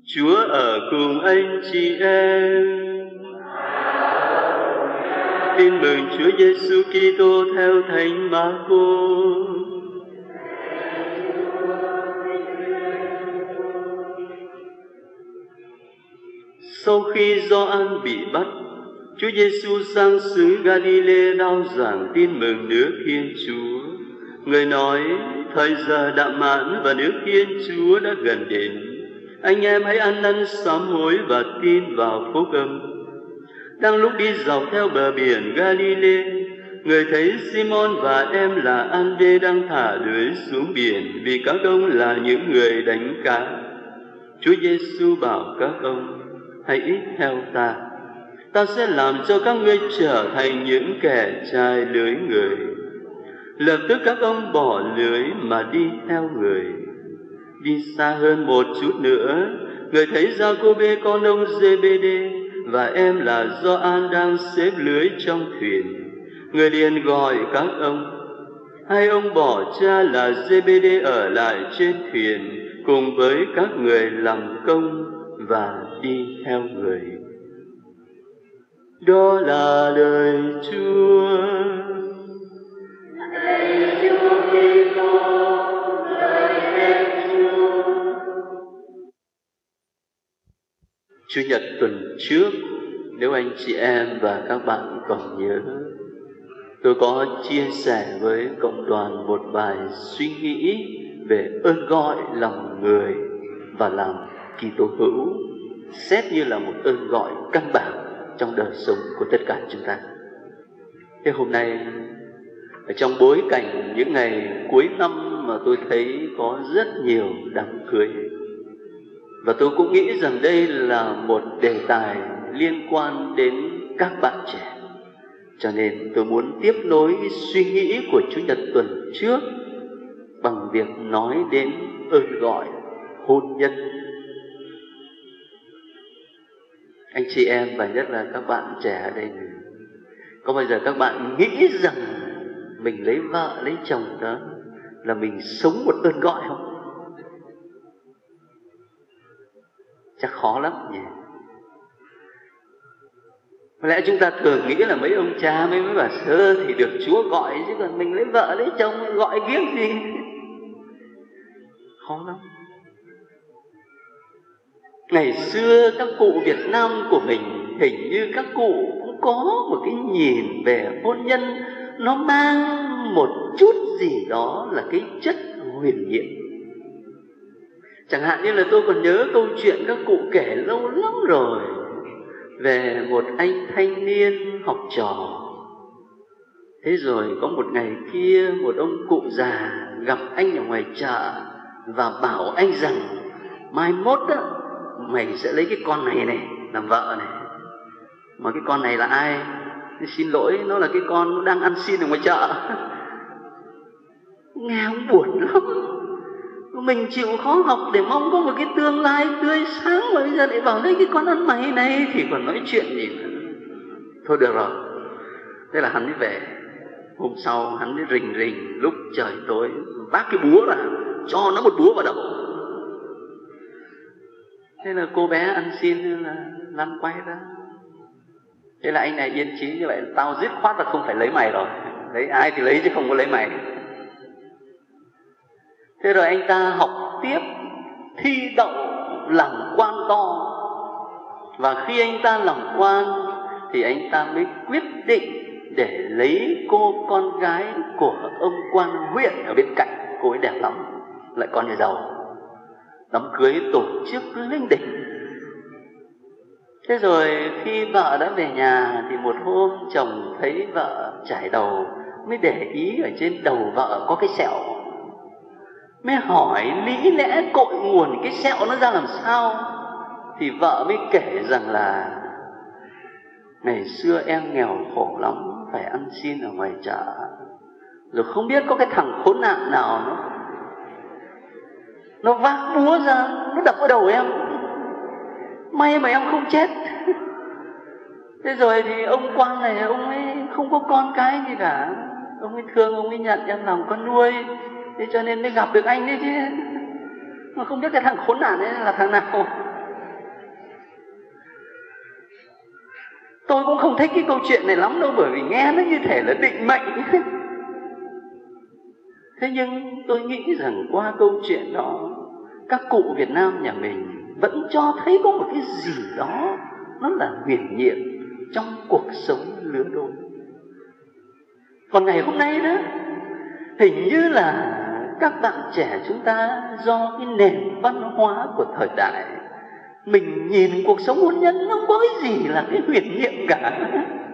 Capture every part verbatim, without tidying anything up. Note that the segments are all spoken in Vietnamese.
Chúa ở cùng anh chị em. Tin mừng Chúa Giêsu Kitô theo Thánh Marco. Sau khi Gioan bị bắt, Chúa Giêsu sang xứ Galilee rao giảng tin mừng nước Thiên Chúa. Người nói: thời giờ đạm mãn và nước Thiên Chúa đã gần đến. Anh em hãy ăn năn sám hối và tin vào phúc âm. Đang lúc đi dọc theo bờ biển Galilee, người thấy Simon và em là Ande đang thả lưới xuống biển, vì các ông là những người đánh cá. Chúa Giêsu bảo các ông: hãy theo ta, ta sẽ làm cho các ngươi trở thành những kẻ chài lưới người. Lập tức các ông bỏ lưới mà đi theo người. Đi xa hơn một chút nữa, người thấy Giacôbê con ông Giê-bê-đê và em là Gioan đang xếp lưới trong thuyền. Người liền gọi các ông. Hai ông bỏ cha là Giê-bê-đê ở lại trên thuyền cùng với các người làm công và đi theo người. Đó là lời Chúa. Lạy Chúa Kitô, lời khen Chúa. Chủ nhật tuần trước, nếu anh chị em và các bạn còn nhớ, tôi có chia sẻ với cộng đoàn một bài suy nghĩ về ơn gọi lòng người và làm Kitô hữu, xét như là một ơn gọi căn bản trong đời sống của tất cả chúng ta. Thế hôm nay, ở trong bối cảnh những ngày cuối năm mà tôi thấy có rất nhiều đám cưới, và tôi cũng nghĩ rằng đây là một đề tài liên quan đến các bạn trẻ, cho nên tôi muốn tiếp nối suy nghĩ của Chủ nhật tuần trước bằng việc nói đến ơn gọi hôn nhân. Anh chị em và nhất là các bạn trẻ ở đây, có bao giờ các bạn nghĩ rằng mình lấy vợ lấy chồng đó là mình sống một ơn gọi không? Chắc khó lắm nhỉ. Có lẽ chúng ta thường nghĩ là mấy ông cha mấy mấy bà sơ thì được Chúa gọi, chứ còn mình lấy vợ lấy chồng gọi kiếng gì. Khó lắm. Ngày xưa các cụ Việt Nam của mình, hình như các cụ cũng có một cái nhìn về hôn nhân, nó mang một chút gì đó là cái chất huyền nhiệm. Chẳng hạn như là tôi còn nhớ câu chuyện các cụ kể lâu lắm rồi về một anh thanh niên học trò. Thế rồi có một ngày kia, một ông cụ già gặp anh ở ngoài chợ và bảo anh rằng mai mốt á, mày sẽ lấy cái con này này làm vợ này. Mà cái con này là ai? Xin lỗi, nó là cái con nó đang ăn xin ở ngoài chợ. Nghe ông buồn lắm. Mình chịu khó học để mong có một cái tương lai tươi sáng, mà bây giờ lại bảo lấy cái con ăn mày này thì còn nói chuyện gì nữa. Thôi được rồi. Thế là hắn mới về. Hôm sau hắn mới rình rình lúc trời tối vác cái búa ra, cho nó một búa vào đầu. Thế là cô bé ăn xin là lăn quay ra. Thế là anh này yên chí như vậy, tao dứt khoát là không phải lấy mày rồi. Lấy ai thì lấy chứ không có lấy mày. Thế rồi anh ta học tiếp, thi đậu làm quan to. Và khi anh ta làm quan thì anh ta mới quyết định để lấy cô con gái của ông quan huyện ở bên cạnh. Cô ấy đẹp lắm, lại con nhà giàu. Đám cưới tổ chức linh đình. Thế rồi khi vợ đã về nhà thì một hôm chồng thấy vợ chải đầu, mới để ý ở trên đầu vợ có cái sẹo. Mới hỏi lý lẽ cội nguồn cái sẹo nó ra làm sao. Thì vợ mới kể rằng là ngày xưa em nghèo khổ lắm, phải ăn xin ở ngoài chợ. Rồi không biết có cái thằng khốn nạn nào nó Nó vác búa ra, nó đập vào đầu em. May mà em không chết. Thế rồi thì ông quan này, ông ấy không có con cái gì cả. Ông ấy thương, ông ấy nhận em làm con nuôi. Thế cho nên mới gặp được anh đấy chứ. Mà không biết cái thằng khốn nạn ấy là thằng nào. Tôi cũng không thích cái câu chuyện này lắm đâu, bởi vì nghe nó như thể là định mệnh. Thế nhưng tôi nghĩ rằng qua câu chuyện đó, các cụ Việt Nam nhà mình vẫn cho thấy có một cái gì đó nó là huyền nhiệm trong cuộc sống lứa đôi. Còn ngày hôm nay đó, hình như là các bạn trẻ chúng ta do cái nền văn hóa của thời đại, mình nhìn cuộc sống hôn nhân nó không có cái gì là cái huyền nhiệm cả.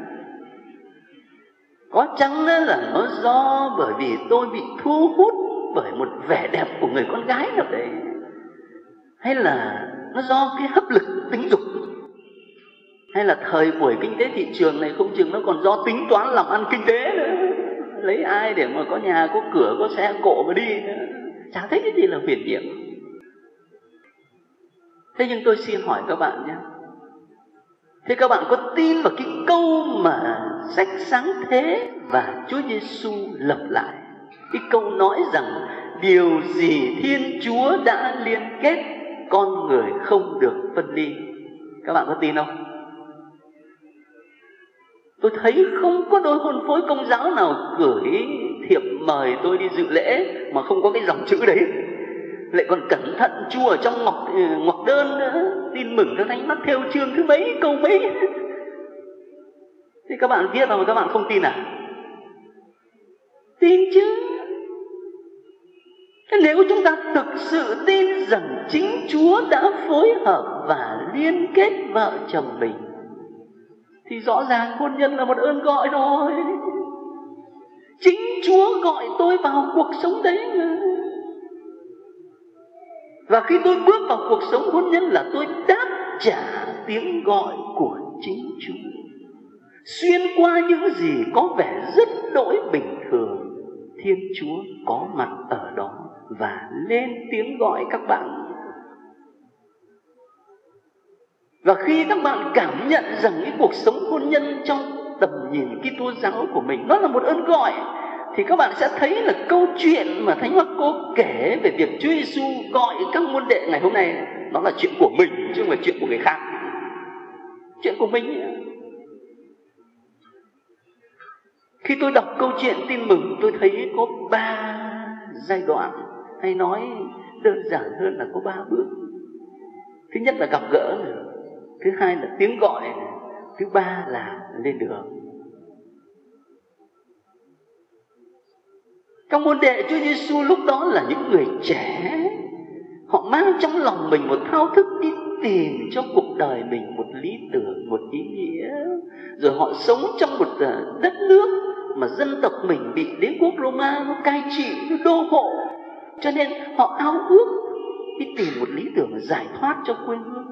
Có chăng là nó do bởi vì tôi bị thu hút bởi một vẻ đẹp của người con gái nào đấy, hay là nó do cái hấp lực tính dục, hay là thời buổi kinh tế thị trường này không chừng nó còn do tính toán làm ăn kinh tế nữa, lấy ai để mà có nhà, có cửa, có xe cộ mà đi nữa. Chả thấy cái gì là huyền nhiệm. Thế nhưng tôi xin hỏi các bạn nhé, thế các bạn có tin vào cái câu mà sách Sáng Thế và Chúa Giêsu lập lại, cái câu nói rằng điều gì Thiên Chúa đã liên kết, con người không được phân ly? Các bạn có tin không? Tôi thấy không có đôi hôn phối Công giáo nào gửi thiệp mời tôi đi dự lễ mà không có cái dòng chữ đấy, lại còn cẩn thận chua ở trong ngoặc, ngoặc đơn nữa. Tin mừng cho Thánh Mát-thêu chương thứ mấy, câu mấy. Thì các bạn viết vào mà các bạn không tin à? Tin chứ. Nếu chúng ta thực sự tin rằng chính Chúa đã phối hợp và liên kết vợ chồng mình, thì rõ ràng hôn nhân là một ơn gọi rồi. Chính Chúa gọi tôi vào cuộc sống đấy. Và khi tôi bước vào cuộc sống hôn nhân là tôi đáp trả tiếng gọi của chính Chúa. Xuyên qua những gì có vẻ rất đỗi bình thường, Thiên Chúa có mặt ở đó và lên tiếng gọi các bạn. Và khi các bạn cảm nhận rằng cái cuộc sống hôn nhân trong tầm nhìn Kitô giáo của mình nó là một ơn gọi, thì các bạn sẽ thấy là câu chuyện mà Thánh Mác-cô kể về việc Chúa Giêsu gọi các môn đệ ngày hôm nay, nó là chuyện của mình chứ không phải chuyện của người khác. Chuyện của mình. Khi tôi đọc câu chuyện tin mừng, tôi thấy có ba giai đoạn, hay nói đơn giản hơn là có ba bước. Thứ nhất là gặp gỡ, thứ hai là tiếng gọi, thứ ba là lên đường. Các môn đệ Chúa Giêsu lúc đó là những người trẻ, họ mang trong lòng mình một thao thức đi tìm cho cuộc đời mình một lý tưởng, một ý nghĩa. Rồi họ sống trong một đất nước mà dân tộc mình bị đế quốc Roma nó cai trị, nó đô hộ, cho nên họ ao ước đi tìm một lý tưởng giải thoát cho quê hương.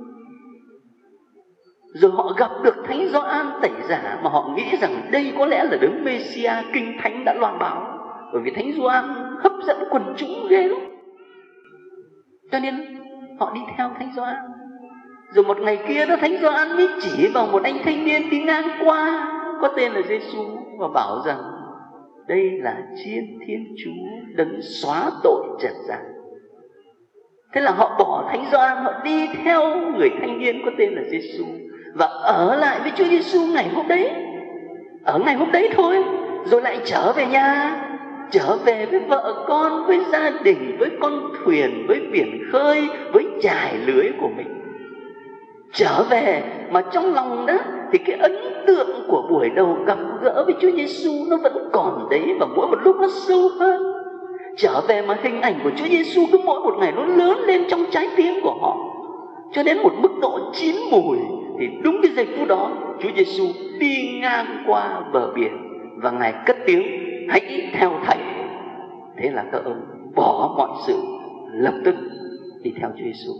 Rồi họ gặp được Thánh Gioan Tẩy Giả mà họ nghĩ rằng đây có lẽ là đấng Mê-si-a Kinh Thánh đã loan báo, bởi vì Thánh Gioan hấp dẫn quần chúng ghê lắm, cho nên họ đi theo Thánh Gioan. Rồi một ngày kia đó, Thánh Gioan mới chỉ vào một anh thanh niên đi ngang qua có tên là Giêsu và bảo rằng đây là Chiên Thiên Chúa đấng xóa tội trần gian. Thế là họ bỏ Thánh Gioan, họ đi theo người thanh niên có tên là Giêsu và ở lại với Chúa Giêsu ngày hôm đấy, ở ngày hôm đấy thôi, rồi lại trở về nhà, trở về với vợ con, với gia đình, với con thuyền, với biển khơi, với chài lưới của mình. Trở về mà trong lòng đó thì cái ấn tượng của buổi đầu gặp gỡ với Chúa Giêsu nó vẫn còn đấy, và mỗi một lúc nó sâu hơn. Trở về mà hình ảnh của Chúa Giêsu cứ mỗi một ngày nó lớn lên trong trái tim của họ, cho đến một mức độ chín mùi. Thì đúng cái giây phút đó, Chúa Giêsu đi ngang qua bờ biển và Ngài cất tiếng: hãy theo Thầy. Thế là các ông bỏ mọi sự, lập tức đi theo Chúa Giêsu.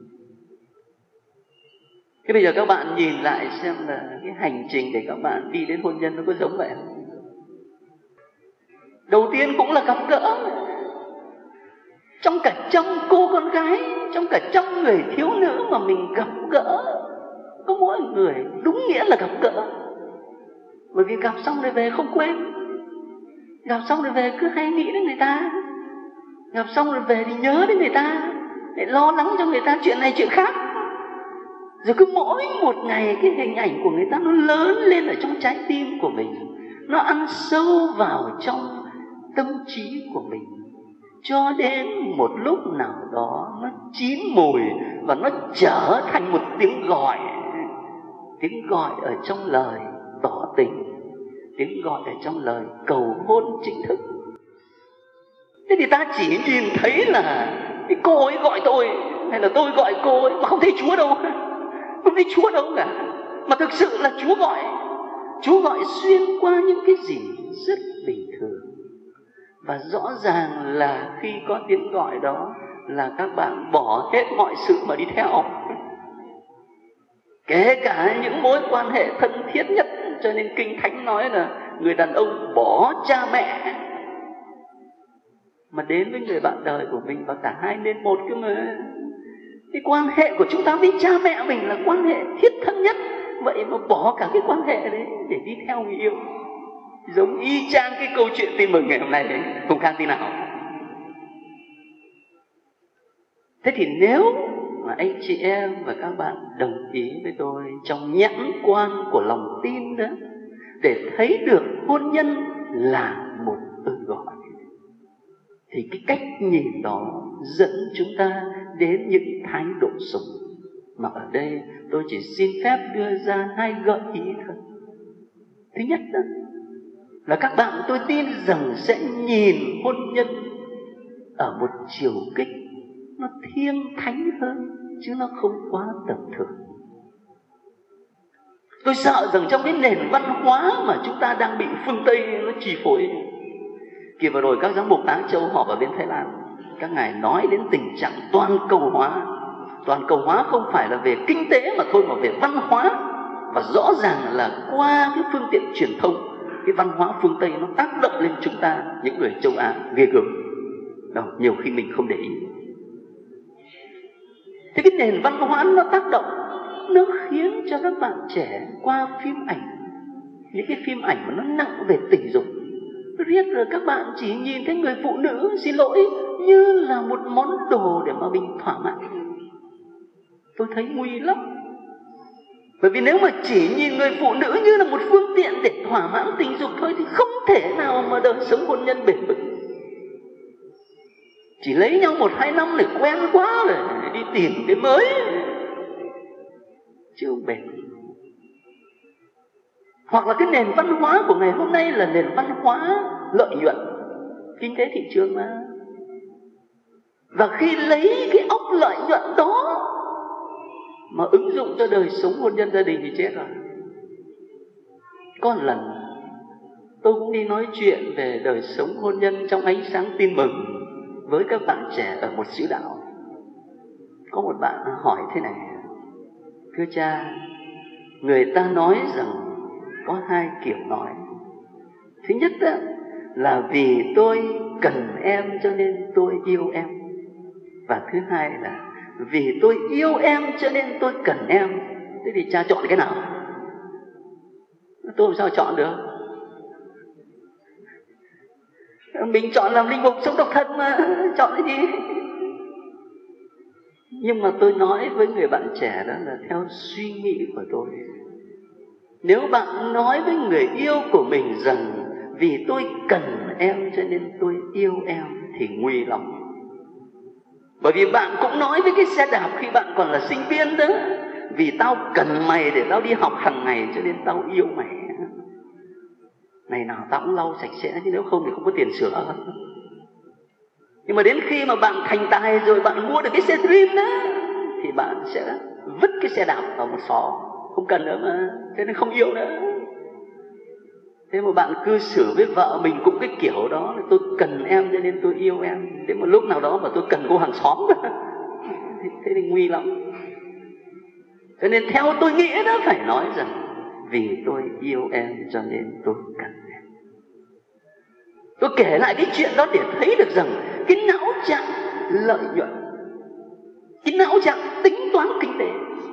Thế bây giờ các bạn nhìn lại xem là cái hành trình để các bạn đi đến hôn nhân nó có giống vậy không? Đầu tiên cũng là gặp gỡ. Trong cả trăm cô con gái, trong cả trăm người thiếu nữ mà mình gặp gỡ, có mỗi người đúng nghĩa là gặp gỡ. Bởi vì gặp xong rồi về không quên, gặp xong rồi về cứ hay nghĩ đến người ta, gặp xong rồi về thì nhớ đến người ta, để lo lắng cho người ta chuyện này chuyện khác. Rồi cứ mỗi một ngày cái hình ảnh của người ta nó lớn lên ở trong trái tim của mình, nó ăn sâu vào trong tâm trí của mình, cho đến một lúc nào đó nó chín mùi và nó trở thành một tiếng gọi. Tiếng gọi ở trong lời tỏ tình, tiếng gọi ở trong lời cầu hôn chính thức. Thế thì ta chỉ nhìn thấy là cái cô ấy gọi tôi, hay là tôi gọi cô ấy, mà không thấy Chúa đâu, không thấy Chúa đâu cả. Mà thực sự là Chúa gọi, Chúa gọi xuyên qua những cái gì rất bình thường. Và rõ ràng là khi có tiếng gọi đó là các bạn bỏ hết mọi sự mà đi theo, kể cả những mối quan hệ thân thiết nhất. Cho nên Kinh Thánh nói là người đàn ông bỏ cha mẹ mà đến với người bạn đời của mình, và cả hai nên một cơ mà. Cái quan hệ của chúng ta với cha mẹ mình là quan hệ thiết thân nhất, vậy mà bỏ cả cái quan hệ đấy để đi theo người yêu. Giống y chang cái câu chuyện tin mừng ngày hôm nay đấy, không khác tí nào. Thế thì nếu mà anh chị em và các bạn đồng ý với tôi trong nhãn quan của lòng tin đó, để thấy được hôn nhân là một ơn gọi, thì cái cách nhìn đó dẫn chúng ta đến những thái độ sống. Mà ở đây tôi chỉ xin phép đưa ra hai gợi ý thôi. Thứ nhất đó là các bạn, tôi tin rằng sẽ nhìn hôn nhân ở một chiều kích nó thiêng thánh hơn, chứ nó không quá tầm thường. Tôi sợ rằng trong cái nền văn hóa mà chúng ta đang bị phương Tây nó chi phối. Kỳ vừa rồi các giám mục Á Châu họp ở bên Thái Lan, các ngài nói đến tình trạng toàn cầu hóa. Toàn cầu hóa không phải là về kinh tế mà thôi, mà về văn hóa. Và rõ ràng là qua cái phương tiện truyền thông, cái văn hóa phương Tây nó tác động lên chúng ta, những người châu Á ghê gớm. Đâu, nhiều khi mình không để ý. Thế cái nền văn hóa nó tác động, nó khiến cho các bạn trẻ qua phim ảnh, những cái phim ảnh mà nó nặng về tình dục, riết rồi các bạn chỉ nhìn thấy người phụ nữ, xin lỗi, như là một món đồ để mà mình thỏa mãn. Tôi thấy nguy lắm. Bởi vì nếu mà chỉ nhìn người phụ nữ như là một phương tiện để thỏa mãn tình dục thôi, thì không thể nào mà đời sống hôn nhân bền vững. Chỉ lấy nhau một hai năm để quen quá rồi đi tìm cái mới, chứ không bền. Hoặc là cái nền văn hóa của ngày hôm nay là nền văn hóa lợi nhuận, kinh tế thị trường mà. Và khi lấy cái ốc lợi nhuận đó mà ứng dụng cho đời sống hôn nhân gia đình thì chết rồi. Có một lần tôi cũng đi nói chuyện về đời sống hôn nhân trong ánh sáng tin mừng với các bạn trẻ ở một xứ đạo. Có một bạn hỏi thế này: thưa cha, người ta nói rằng có hai kiểu nói. Thứ nhất đó, là vì tôi cần em cho nên tôi yêu em. Và thứ hai là vì tôi yêu em cho nên tôi cần em. Thế thì cha chọn cái nào? Tôi làm sao chọn được? Mình chọn làm linh mục sống độc thân mà, chọn cái gì? Nhưng mà tôi nói với người bạn trẻ đó là theo suy nghĩ của tôi. Nếu bạn nói với người yêu của mình rằng vì tôi cần em cho nên tôi yêu em thì nguy lắm. Bởi vì bạn cũng nói với cái xe đạp khi bạn còn là sinh viên đó: vì tao cần mày để tao đi học hàng ngày cho nên tao yêu mày. Ngày nào tao cũng lau sạch sẽ, chứ nếu không thì không có tiền sửa. Nhưng mà đến khi mà bạn thành tài rồi, bạn mua được cái xe Dream đó, thì bạn sẽ vứt cái xe đạp vào một xó, không cần nữa mà, cho nên không yêu nữa. Thế mà bạn cư xử với vợ mình cũng cái kiểu đó là tôi cần em cho nên tôi yêu em. Đến một lúc nào đó mà tôi cần cô hàng xóm thế thì nguy lắm. Cho nên theo tôi nghĩ đó, phải nói rằng vì tôi yêu em cho nên tôi cần em. Tôi kể lại cái chuyện đó để thấy được rằng cái não trạng lợi nhuận, cái não trạng tính toán kinh tế,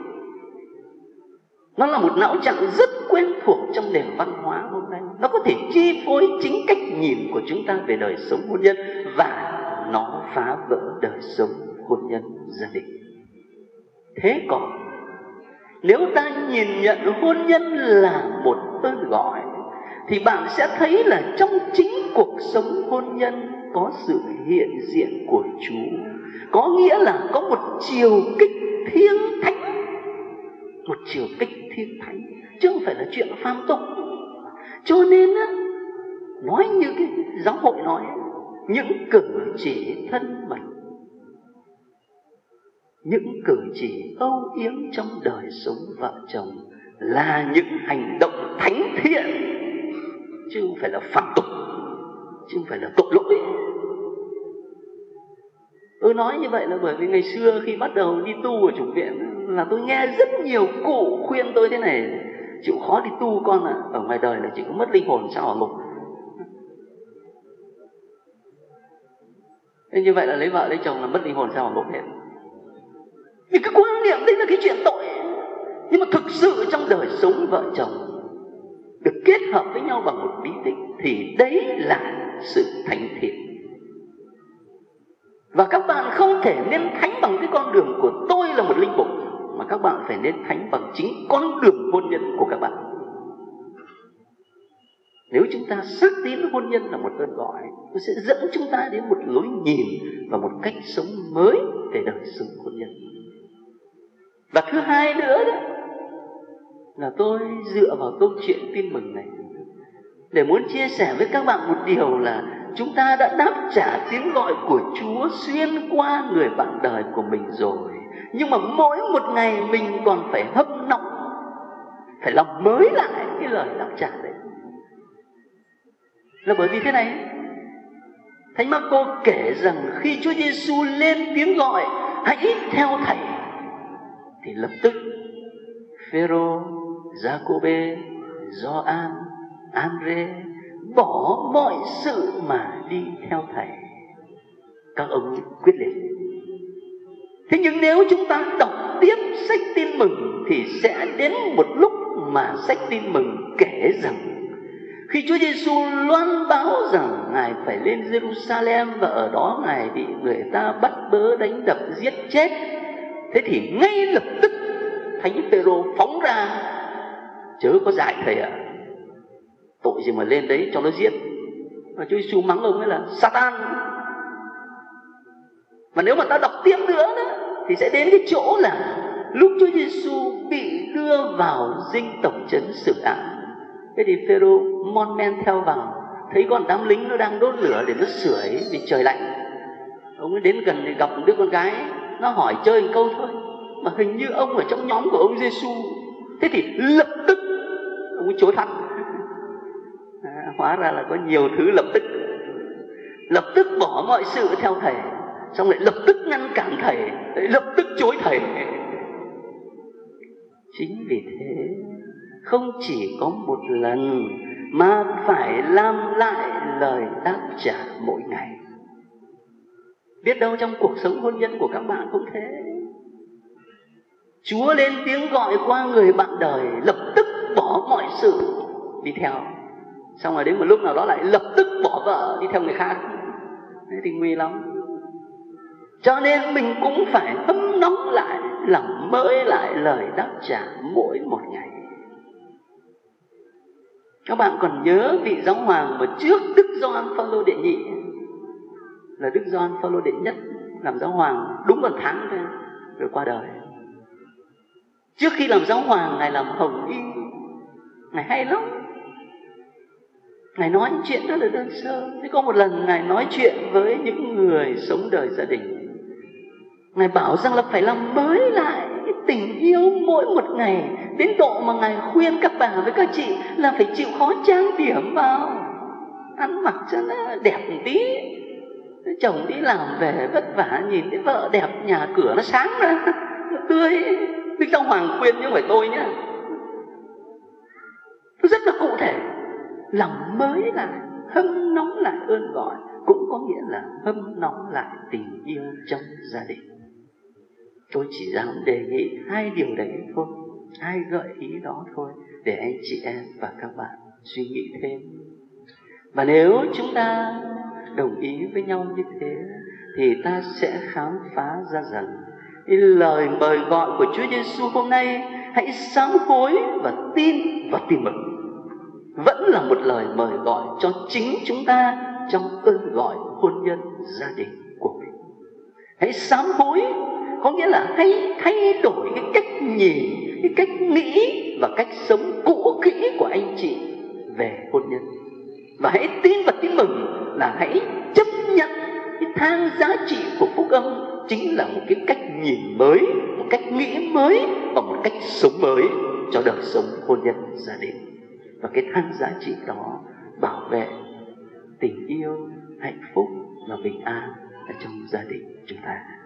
nó là một não trạng rất quen thuộc trong nền văn hóa hôm nay. Nó có thể chi phối chính cách nhìn của chúng ta về đời sống hôn nhân, và nó phá vỡ đời sống hôn nhân gia đình. Thế còn Nếu ta nhìn nhận hôn nhân là một ơn gọi, thì bạn sẽ thấy là trong chính cuộc sống hôn nhân có sự hiện diện của Chúa. Có nghĩa là có một chiều kích thiêng thánh, một chiều kích thiêng thánh, chứ không phải là chuyện phàm tục. Cho nên á, nói như cái giáo hội nói, những cử chỉ thân mật, những cử chỉ âu yếm trong đời sống vợ chồng là những hành động thánh thiện, chứ không phải là phạm tục, chứ không phải là tội lỗi. Tôi nói như vậy là bởi vì ngày xưa khi bắt đầu đi tu ở chủng viện là tôi nghe rất nhiều cụ khuyên tôi thế này: chịu khó đi tu con ạ, à, ở ngoài đời là chỉ có mất linh hồn sao hỏa ngục. Thế như vậy là lấy vợ lấy chồng là mất linh hồn sao hỏa ngục hết. Vì cái quan niệm đấy là cái chuyện tội. Nhưng mà thực sự trong đời sống vợ chồng được kết hợp với nhau bằng một bí tích thì đấy là sự thánh thiện. Và các bạn không thể nên thánh bằng cái con đường của tôi là một linh mục, mà các bạn phải nên thánh bằng chính con đường hôn nhân của các bạn. Nếu chúng ta xác tín hôn nhân là một ơn gọi, nó sẽ dẫn chúng ta đến một lối nhìn và một cách sống mới về đời sống hôn nhân. Và thứ hai nữa đó là tôi dựa vào câu chuyện tin mừng này để muốn chia sẻ với các bạn một điều là chúng ta đã đáp trả tiếng gọi của Chúa xuyên qua người bạn đời của mình rồi. Nhưng mà mỗi một ngày mình còn phải hâm nóng, phải làm mới lại cái lời đáp trả đấy. Là bởi vì thế này, Thánh Marco kể rằng khi Chúa Giêsu lên tiếng gọi hãy theo Thầy, thì lập tức Phêrô, Giacôbê, Gioan, Andre bỏ mọi sự mà đi theo Thầy. Các ông quyết liệt. Thế nhưng nếu chúng ta đọc tiếp sách tin mừng thì sẽ đến một lúc mà sách tin mừng kể rằng khi Chúa Giêsu loan báo rằng Ngài phải lên Jerusalem và ở đó Ngài bị người ta bắt bớ, đánh đập, giết chết, thế thì ngay lập tức Thánh Phêrô phóng ra: chớ có dại Thầy ạ, à, tội gì mà lên đấy cho nó giết. Và Chúa Giêsu mắng ông ấy là Satan. Và nếu mà ta đọc tiếp nữa đó, thì sẽ đến cái chỗ là lúc Chúa Giêsu bị đưa vào dinh tổng trấn xử án. Thế thì Phêrô mon men theo vào, thấy con đám lính nó đang đốt lửa để nó sưởi vì trời lạnh. Ông ấy đến gần thì gặp một đứa con gái, nó hỏi chơi một câu thôi, mà hình như ông ở trong nhóm của ông Giêsu. Thế thì lập tức ông ấy chối thẳng. À, hóa ra là có nhiều thứ lập tức. Lập tức bỏ mọi sự theo Thầy, xong lại lập tức ngăn cản Thầy, lại lập tức chối Thầy. Chính vì thế không chỉ có một lần mà phải làm lại lời đáp trả mỗi ngày. Biết đâu trong cuộc sống hôn nhân của các bạn cũng thế. Chúa lên tiếng gọi qua người bạn đời, lập tức bỏ mọi sự đi theo. Xong rồi đến một lúc nào đó lại lập tức bỏ vợ đi theo người khác. Thế thì nguy lắm. Cho nên mình cũng phải hâm nóng lại, làm mới lại lời đáp trả mỗi một ngày. Các bạn còn nhớ vị giáo hoàng mà trước Đức Gioan Phaolô đệ nhị là Đức Gioan Phaolô đệ nhất làm giáo hoàng đúng một tháng thôi rồi qua đời. Trước khi làm giáo hoàng, Ngài làm hồng y. Ngài hay lắm. Ngài nói những chuyện rất là đơn sơ. Thế có một lần Ngài nói chuyện với những người sống đời gia đình. Ngài bảo rằng là phải làm mới lại cái tình yêu mỗi một ngày, đến độ mà Ngài khuyên các bà với các chị là phải chịu khó trang điểm vào, ăn mặc cho nó đẹp một tí. Chồng đi làm về vất vả, nhìn thấy vợ đẹp, nhà cửa nó sáng ra, nó tươi. Đức Giáo Hoàng khuyên chứ không phải tôi nhá. Nó rất là cụ thể. Làm mới lại, hâm nóng lại ơn gọi, cũng có nghĩa là hâm nóng lại tình yêu trong gia đình. Tôi chỉ dám đề nghị hai điều đấy thôi, hai gợi ý đó thôi, để anh chị em và các bạn suy nghĩ thêm. Và nếu chúng ta đồng ý với nhau như thế, thì ta sẽ khám phá ra rằng cái lời mời gọi của Chúa Giêsu hôm nay hãy sám hối và tin và tin mừng. Vẫn là một lời mời gọi cho chính chúng ta trong ơn gọi hôn nhân gia đình của mình. Hãy sám hối có nghĩa là hãy thay đổi cái cách nhìn, cái cách nghĩ và cách sống cũ kỹ của anh chị về hôn nhân. Và hãy tin và tin mừng là hãy chấp nhận cái thang giá trị của phúc âm chính là một cái cách nhìn mới, một cách nghĩ mới và một cách sống mới cho đời sống hôn nhân gia đình. Và cái thang giá trị đó bảo vệ tình yêu, hạnh phúc và bình an ở trong gia đình chúng ta.